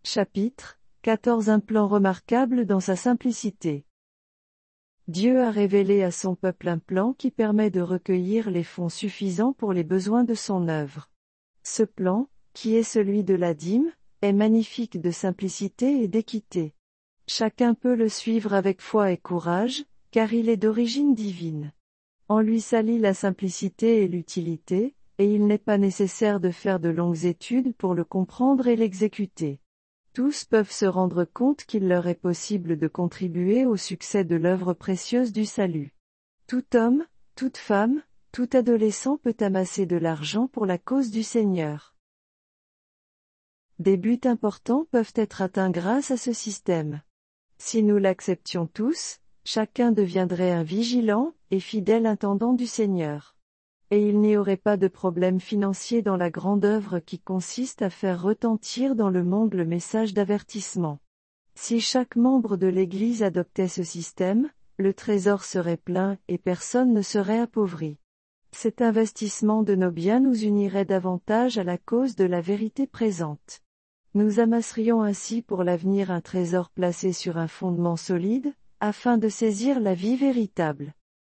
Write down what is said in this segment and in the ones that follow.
Chapitre 14. Un plan remarquable dans sa simplicité. Dieu a révélé à son peuple un plan qui permet de recueillir les fonds suffisants pour les besoins de son œuvre. Ce plan, qui est celui de la dîme, est magnifique de simplicité et d'équité. Chacun peut le suivre avec foi et courage, car il est d'origine divine. En lui s'allie la simplicité et l'utilité, et il n'est pas nécessaire de faire de longues études pour le comprendre et l'exécuter. Tous peuvent se rendre compte qu'il leur est possible de contribuer au succès de l'œuvre précieuse du salut. Tout homme, toute femme, tout adolescent peut amasser de l'argent pour la cause du Seigneur. Des buts importants peuvent être atteints grâce à ce système. Si nous l'acceptions tous, chacun deviendrait un vigilant et fidèle intendant du Seigneur. Et il n'y aurait pas de problème financier dans la grande œuvre qui consiste à faire retentir dans le monde le message d'avertissement. Si chaque membre de l'Église adoptait ce système, le trésor serait plein et personne ne serait appauvri. Cet investissement de nos biens nous unirait davantage à la cause de la vérité présente. Nous amasserions ainsi pour l'avenir un trésor placé sur un fondement solide, afin de saisir la vie véritable.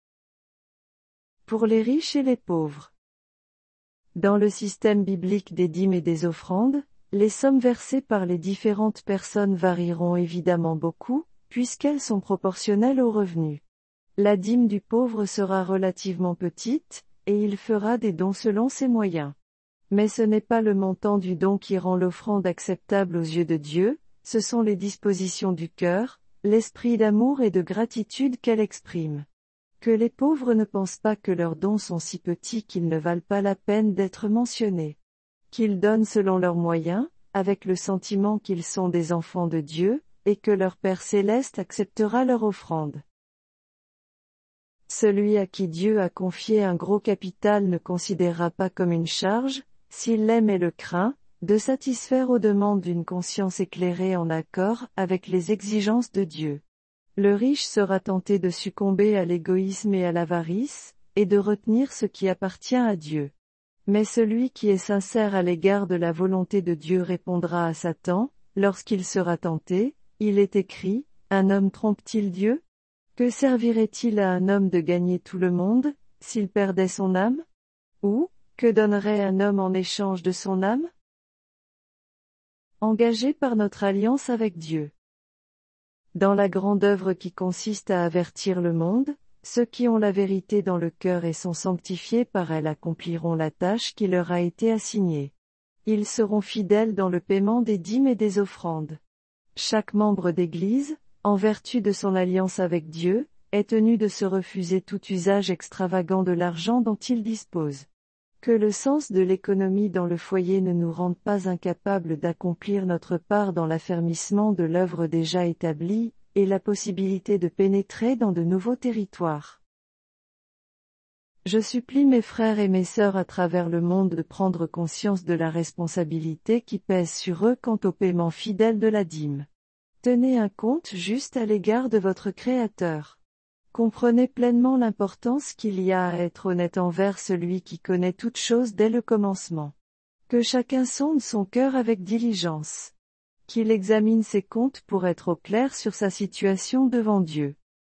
Pour les riches et les pauvres. Dans le système biblique des dîmes et des offrandes, les sommes versées par les différentes personnes varieront évidemment beaucoup, puisqu'elles sont proportionnelles aux revenus. La dîme du pauvre sera relativement petite, et il fera des dons selon ses moyens. Mais ce n'est pas le montant du don qui rend l'offrande acceptable aux yeux de Dieu, ce sont les dispositions du cœur, l'esprit d'amour et de gratitude qu'elle exprime. Que les pauvres ne pensent pas que leurs dons sont si petits qu'ils ne valent pas la peine d'être mentionnés. Qu'ils donnent selon leurs moyens, avec le sentiment qu'ils sont des enfants de Dieu, et que leur Père céleste acceptera leur offrande. Celui à qui Dieu a confié un gros capital ne considérera pas comme une charge, s'il l'aime et le craint, de satisfaire aux demandes d'une conscience éclairée en accord avec les exigences de Dieu. Le riche sera tenté de succomber à l'égoïsme et à l'avarice, et de retenir ce qui appartient à Dieu. Mais celui qui est sincère à l'égard de la volonté de Dieu répondra à Satan, lorsqu'il sera tenté, il est écrit, « Un homme trompe-t-il Dieu ? Que servirait-il à un homme de gagner tout le monde, s'il perdait son âme ? Ou, que donnerait un homme en échange de son âme ? » Engagé par notre alliance avec Dieu. Dans la grande œuvre qui consiste à avertir le monde, ceux qui ont la vérité dans le cœur et sont sanctifiés par elle accompliront la tâche qui leur a été assignée. Ils seront fidèles dans le paiement des dîmes et des offrandes. Chaque membre d'Église, en vertu de son alliance avec Dieu, est tenu de se refuser tout usage extravagant de l'argent dont il dispose. Que le sens de l'économie dans le foyer ne nous rende pas incapables d'accomplir notre part dans l'affermissement de l'œuvre déjà établie, et la possibilité de pénétrer dans de nouveaux territoires. Je supplie mes frères et mes sœurs à travers le monde de prendre conscience de la responsabilité qui pèse sur eux quant au paiement fidèle de la dîme. Tenez un compte juste à l'égard de votre Créateur. Comprenez pleinement l'importance qu'il y a à être honnête envers celui qui connaît toutes choses dès le commencement. Que chacun sonde son cœur avec diligence. Qu'il examine ses comptes pour être au clair sur sa situation devant Dieu.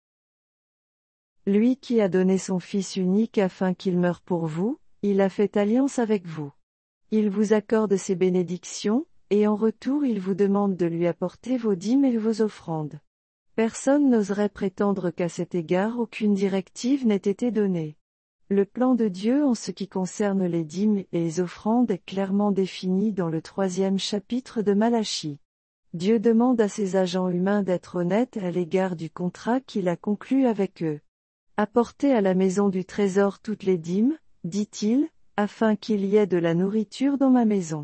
Lui qui a donné son Fils unique afin qu'il meure pour vous, il a fait alliance avec vous. Il vous accorde ses bénédictions, et en retour il vous demande de lui apporter vos dîmes et vos offrandes. Personne n'oserait prétendre qu'à cet égard aucune directive n'ait été donnée. Le plan de Dieu en ce qui concerne les dîmes et les offrandes est clairement défini dans le 3e chapitre de Malachie. Dieu demande à ses agents humains d'être honnêtes à l'égard du contrat qu'il a conclu avec eux. Apportez à la maison du trésor toutes les dîmes, dit-il, afin qu'il y ait de la nourriture dans ma maison.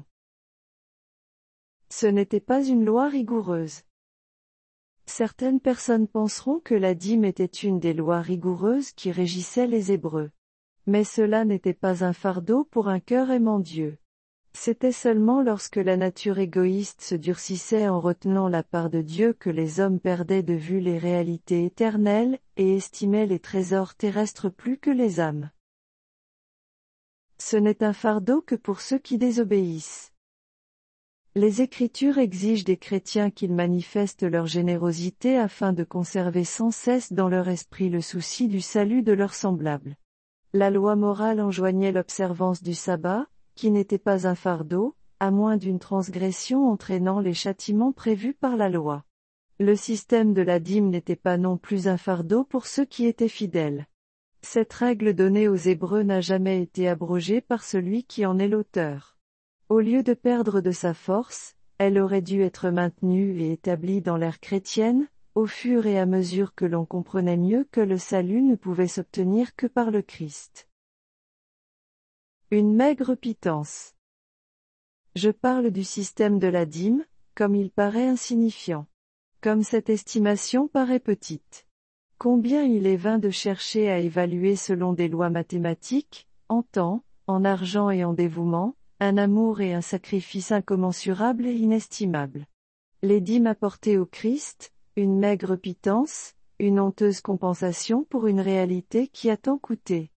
Ce n'était pas une loi rigoureuse. Certaines personnes penseront que la dîme était une des lois rigoureuses qui régissaient les Hébreux. Mais cela n'était pas un fardeau pour un cœur aimant Dieu. C'était seulement lorsque la nature égoïste se durcissait en retenant la part de Dieu que les hommes perdaient de vue les réalités éternelles, et estimaient les trésors terrestres plus que les âmes. Ce n'est un fardeau que pour ceux qui désobéissent. Les Écritures exigent des chrétiens qu'ils manifestent leur générosité afin de conserver sans cesse dans leur esprit le souci du salut de leurs semblables. La loi morale enjoignait l'observance du sabbat, qui n'était pas un fardeau, à moins d'une transgression entraînant les châtiments prévus par la loi. Le système de la dîme n'était pas non plus un fardeau pour ceux qui étaient fidèles. Cette règle donnée aux Hébreux n'a jamais été abrogée par celui qui en est l'auteur. Au lieu de perdre de sa force, elle aurait dû être maintenue et établie dans l'ère chrétienne, au fur et à mesure que l'on comprenait mieux que le salut ne pouvait s'obtenir que par le Christ. Une maigre pitance. Je parle du système de la dîme, comme il paraît insignifiant. Comme cette estimation paraît petite. Combien il est vain de chercher à évaluer selon des lois mathématiques, en temps, en argent et en dévouement, un amour et un sacrifice incommensurables et inestimables. Les dîmes apportées au Christ, une maigre pitance, une honteuse compensation pour une réalité qui a tant coûté.